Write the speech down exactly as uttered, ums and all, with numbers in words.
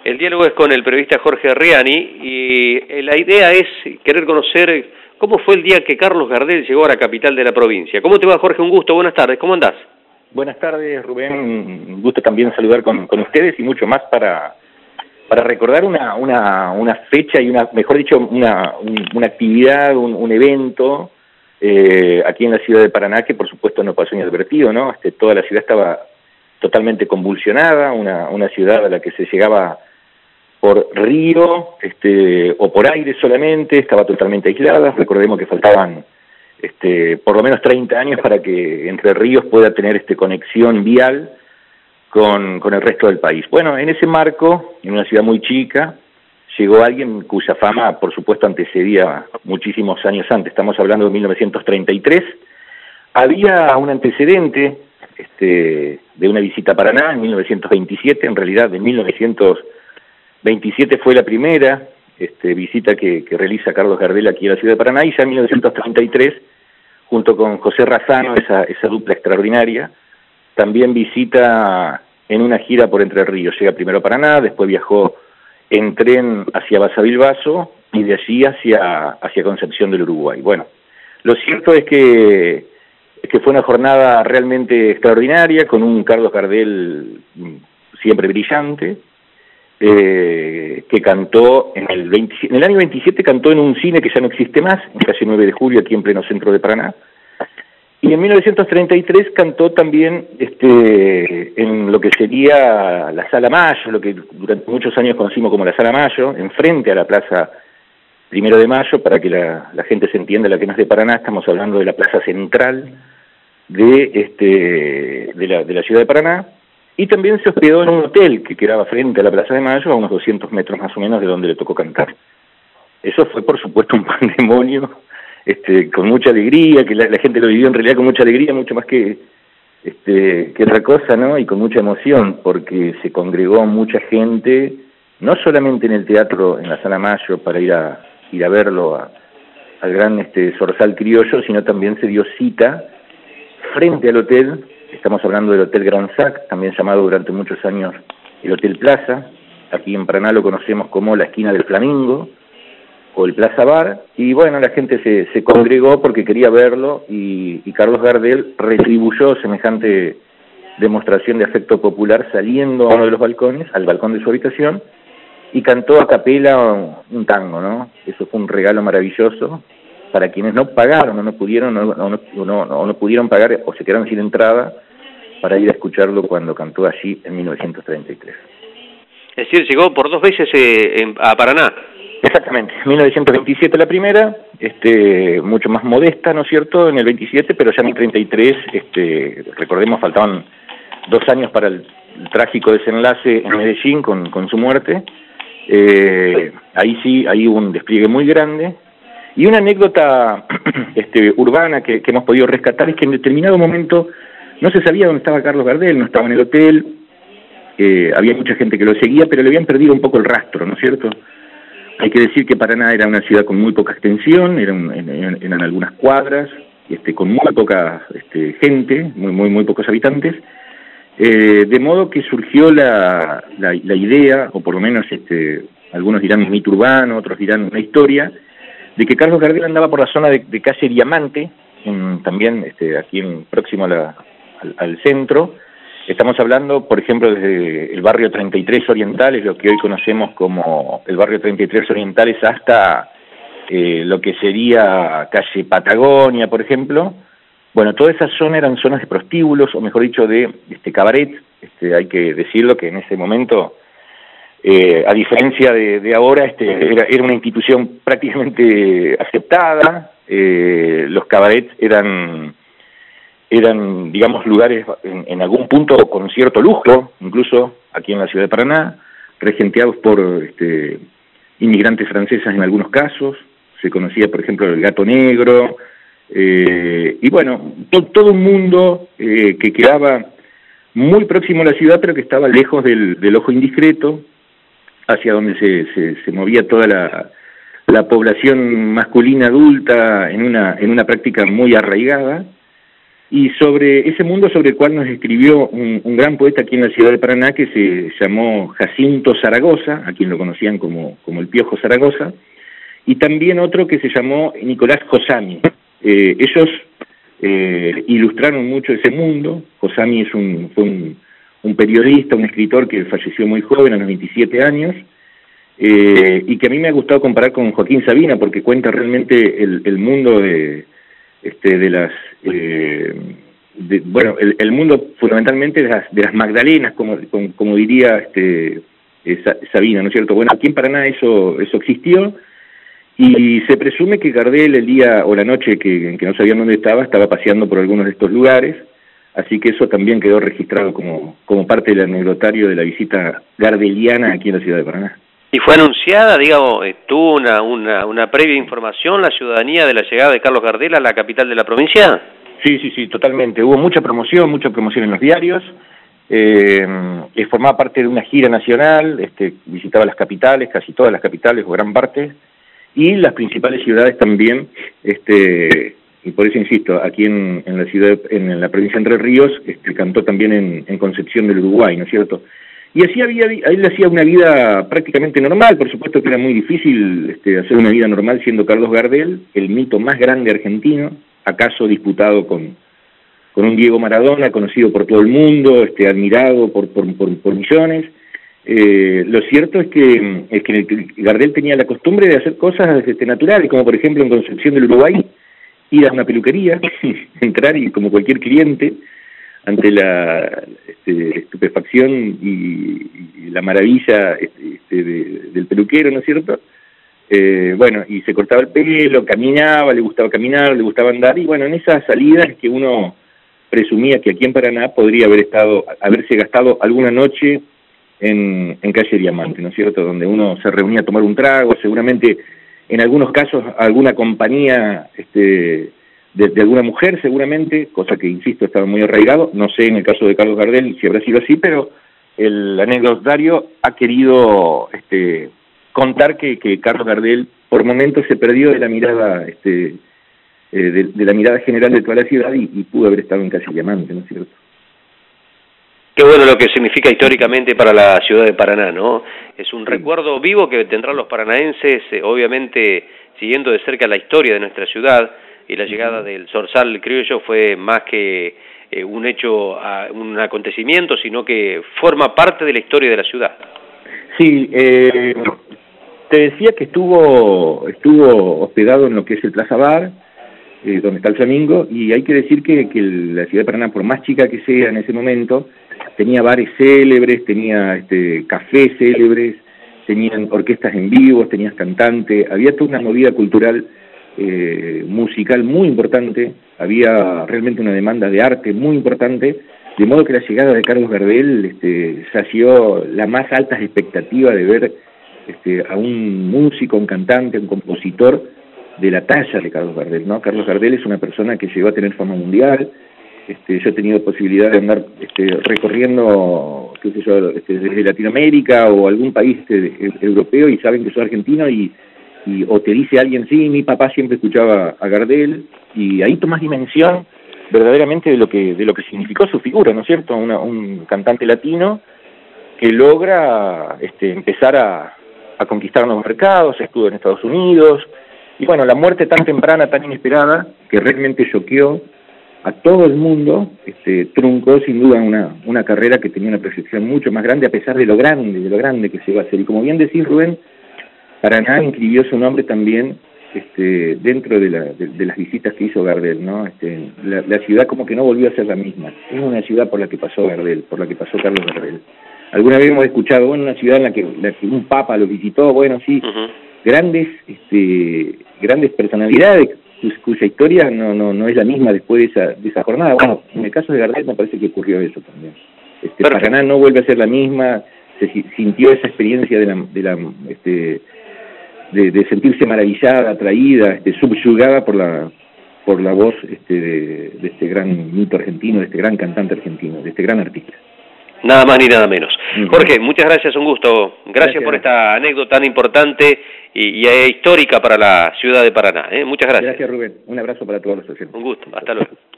El diálogo es con el periodista Jorge Arriani y la idea es querer conocer cómo fue el día que Carlos Gardel llegó a la capital de la provincia. ¿Cómo te va, Jorge? Un gusto, buenas tardes, ¿cómo andás? Buenas tardes, Rubén, un gusto también saludar con, con ustedes y mucho más para, para recordar una, una, una fecha y una, mejor dicho, una, un, una actividad, un, un evento eh, aquí en la ciudad de Paraná que por supuesto no pasó inadvertido, ¿no? Este, toda la ciudad estaba totalmente convulsionada, una, una ciudad a la que se llegaba por río este, o por aire solamente, estaba totalmente aislada. Recordemos que faltaban este, por lo menos treinta años para que Entre Ríos pueda tener este, conexión vial con, con el resto del país. Bueno, en ese marco, en una ciudad muy chica, llegó alguien cuya fama, por supuesto, antecedía muchísimos años antes. Estamos hablando de mil novecientos treinta y tres. Había un antecedente este, de una visita a Paraná en mil novecientos veintisiete, en realidad de mil novecientos veintisiete fue la primera este, visita que, que realiza Carlos Gardel aquí a la ciudad de Paraná, y ya en mil novecientos treinta y tres, junto con José Razzano, esa, esa dupla extraordinaria, también visita en una gira por Entre Ríos. Llega primero a Paraná, después viajó en tren hacia Basavilbaso y de allí hacia, hacia Concepción del Uruguay. Bueno, lo cierto es que, es que fue una jornada realmente extraordinaria, con un Carlos Gardel siempre brillante, Eh, que cantó en el, veinte, en el año veintisiete, cantó en un cine que ya no existe más, en calle nueve de julio, aquí en pleno centro de Paraná, y en mil novecientos treinta y tres cantó también este, en lo que sería la Sala Mayo, lo que durante muchos años conocimos como la Sala Mayo, enfrente a la Plaza Primero de Mayo, para que la, la gente se entienda, la que no es de Paraná, estamos hablando de la plaza central de, este, de, la, de la ciudad de Paraná. Y también se hospedó en un hotel que quedaba frente a la Plaza de Mayo, a unos doscientos metros más o menos de donde le tocó cantar. Eso fue, por supuesto, un pandemonio, este, con mucha alegría, que la, la gente lo vivió en realidad con mucha alegría, mucho más que, este, que otra cosa, ¿no? Y con mucha emoción, porque se congregó mucha gente, no solamente en el teatro, en la Sala Mayo, para ir a, ir a verlo a, al gran este, Zorzal Criollo, sino también se dio cita frente al hotel. Estamos hablando del Hotel Gran Sac, también llamado durante muchos años el Hotel Plaza. Aquí en Paraná lo conocemos como la esquina del Flamingo o el Plaza Bar. Y bueno, la gente se, se congregó porque quería verlo y, y Carlos Gardel retribuyó semejante demostración de afecto popular saliendo a uno de los balcones, al balcón de su habitación, y cantó a capela un, un tango, ¿no? Eso fue un regalo maravilloso para quienes no pagaron o no pudieron o no, no, no, no, no pudieron pagar o se quedaron sin entrada para ir a escucharlo cuando cantó allí en mil novecientos treinta y tres. Es decir, llegó por dos veces eh, en, a Paraná. Exactamente, mil novecientos veintisiete la primera, este, mucho más modesta, ¿no es cierto?, en el veintisiete, pero ya en el treinta y tres, este, recordemos, faltaban dos años para el, el trágico desenlace en Medellín con, con su muerte. Eh, ahí sí, ahí hubo un despliegue muy grande. Y una anécdota este, urbana que, que hemos podido rescatar es que en determinado momento no se sabía dónde estaba Carlos Gardel, no estaba en el hotel, eh, había mucha gente que lo seguía, pero le habían perdido un poco el rastro, ¿no es cierto? Hay que decir que Paraná era una ciudad con muy poca extensión, eran, eran, eran algunas cuadras, este, con muy poca este, gente, muy, muy, muy pocos habitantes, eh, de modo que surgió la, la, la idea, o por lo menos este, algunos dirán un mito urbano, otros dirán una historia, de que Carlos Gardel andaba por la zona de, de calle Diamante, en, también este, aquí en, próximo a la, al, al centro. Estamos hablando, por ejemplo, desde el barrio treinta y tres Orientales, lo que hoy conocemos como el barrio treinta y tres Orientales, hasta eh, lo que sería calle Patagonia, por ejemplo. Bueno, toda esa zona eran zonas de prostíbulos, o mejor dicho, de este, cabaret. Este, hay que decirlo que en ese momento, Eh, a diferencia de, de ahora, este, era, era una institución prácticamente aceptada. Eh, los cabarets eran, eran digamos, lugares en, en algún punto con cierto lujo, incluso aquí en la ciudad de Paraná, regenteados por este, inmigrantes francesas en algunos casos. Se conocía, por ejemplo, el Gato Negro, eh, y bueno, to, todo un mundo eh, que quedaba muy próximo a la ciudad, pero que estaba lejos del, del ojo indiscreto, hacia donde se, se, se movía toda la, la población masculina adulta en una, en una práctica muy arraigada. y sobre ese mundo sobre el cual nos escribió un, un gran poeta aquí en la ciudad de Paraná que se llamó Jacinto Zaragoza, a quien lo conocían como, como el Piojo Zaragoza, y también otro que se llamó Nicolás Cossami. Eh, ellos eh, ilustraron mucho ese mundo. Cossami es un, fue un, un periodista, un escritor que falleció muy joven, a los veintisiete años, eh, y que a mí me ha gustado comparar con Joaquín Sabina, porque cuenta realmente el, el mundo de, este, de las... Eh, de, bueno, el, el mundo fundamentalmente de las, de las Magdalenas, como, como, como diría este, eh, Sabina, ¿no es cierto? Bueno, aquí en Paraná eso, eso existió, y se presume que Gardel el día o la noche que, en que no sabían dónde estaba, estaba paseando por algunos de estos lugares, así que eso también quedó registrado como, como parte del anecdotario de la visita gardeliana aquí en la ciudad de Paraná. ¿Y fue anunciada, digamos, tuvo una, una, una previa información la ciudadanía de la llegada de Carlos Gardel a la capital de la provincia? Sí, sí, sí, totalmente. Hubo mucha promoción, mucha promoción en los diarios. Eh, formaba parte de una gira nacional, este, visitaba las capitales, casi todas las capitales o gran parte, y las principales ciudades también, este, y por eso insisto, aquí en, en la ciudad, en la provincia de Entre Ríos, este, cantó también en, en Concepción del Uruguay, ¿no es cierto? Y así había, él hacía una vida prácticamente normal, por supuesto que era muy difícil este, hacer una vida normal siendo Carlos Gardel, el mito más grande argentino, acaso disputado con, con un Diego Maradona, conocido por todo el mundo, este, admirado por, por, por, por millones. Eh, lo cierto es que, es que Gardel tenía la costumbre de hacer cosas este, naturales, como por ejemplo en Concepción del Uruguay, ir a una peluquería, entrar y como cualquier cliente, ante la este, estupefacción y, y la maravilla este, este, de, del peluquero, ¿no es cierto? Eh, bueno, y se cortaba el pelo, caminaba, le gustaba caminar, le gustaba andar, y bueno, en esas salidas es que uno presumía que aquí en Paraná podría haber estado, haberse gastado alguna noche en, en calle Diamante, ¿no es cierto?, donde uno se reunía a tomar un trago, seguramente en algunos casos alguna compañía este, de, de alguna mujer, seguramente, cosa que, insisto, estaba muy arraigado, no sé en el caso de Carlos Gardel si habrá sido así, pero el anecdotario ha querido este, contar que, que Carlos Gardel por momentos se perdió de la mirada este, eh, de, de la mirada general de toda la ciudad y, y pudo haber estado en calle Diamante, ¿no es cierto? Qué bueno lo que significa históricamente para la ciudad de Paraná, ¿no? Es un sí. recuerdo vivo que tendrán los paranaenses, eh, obviamente siguiendo de cerca la historia de nuestra ciudad, y la llegada del Zorzal criollo fue más que eh, un hecho, uh, un acontecimiento, sino que forma parte de la historia de la ciudad. Sí, eh, te decía que estuvo estuvo hospedado en lo que es el Plaza Bar, eh, donde está el Flamingo, y hay que decir que, que la ciudad de Paraná, por más chica que sea en ese momento, tenía bares célebres, tenía este, cafés célebres, tenían orquestas en vivo, tenías cantantes, había toda una movida cultural eh, musical muy importante, había realmente una demanda de arte muy importante, de modo que la llegada de Carlos Gardel este, sació las más altas expectativas de ver este, a un músico, un cantante, un compositor de la talla de Carlos Gardel, ¿no? Carlos Gardel es una persona que llegó a tener fama mundial. Este, yo he tenido posibilidad de andar este, recorriendo, qué sé yo, este, desde Latinoamérica o algún país este, europeo, y saben que soy argentino, y, y o te dice alguien, sí, mi papá siempre escuchaba a Gardel, y ahí tomas dimensión verdaderamente de lo que de lo que significó su figura, ¿no es cierto? Una, un cantante latino que logra este, empezar a, a conquistar nuevos mercados, estuvo en Estados Unidos, y bueno, la muerte tan temprana, tan inesperada, que realmente choqueó a todo el mundo, este, truncó sin duda una, una carrera que tenía una proyección mucho más grande, a pesar de lo grande, de lo grande que se iba a hacer. Y como bien decís, Rubén, Paraná inscribió su nombre también este, dentro de, la, de, de las visitas que hizo Gardel, ¿no? Este, la, la ciudad como que no volvió a ser la misma. Es una ciudad por la que pasó Gardel, por la que pasó Carlos Gardel. Alguna vez hemos escuchado, bueno, una ciudad en la que, la que un papa lo visitó, bueno, sí, uh-huh. grandes, este, grandes personalidades, cuya historia no no no es la misma después de esa de esa jornada. Bueno, en el caso de Gardel me parece que ocurrió eso también. Este, Paraná no vuelve a ser la misma, se sintió esa experiencia de la de la este de, de sentirse maravillada, atraída, este, subyugada por la por la voz este de, de este gran mito argentino, de este gran cantante argentino, de este gran artista. Nada más ni nada menos. Uh-huh. Jorge, muchas gracias, un gusto. Gracias, gracias. por esta anécdota tan importante y, y histórica para la ciudad de Paraná. ¿eh? Muchas gracias. Gracias, Rubén. Un abrazo para todos los oyentes. Un gusto. Hasta luego.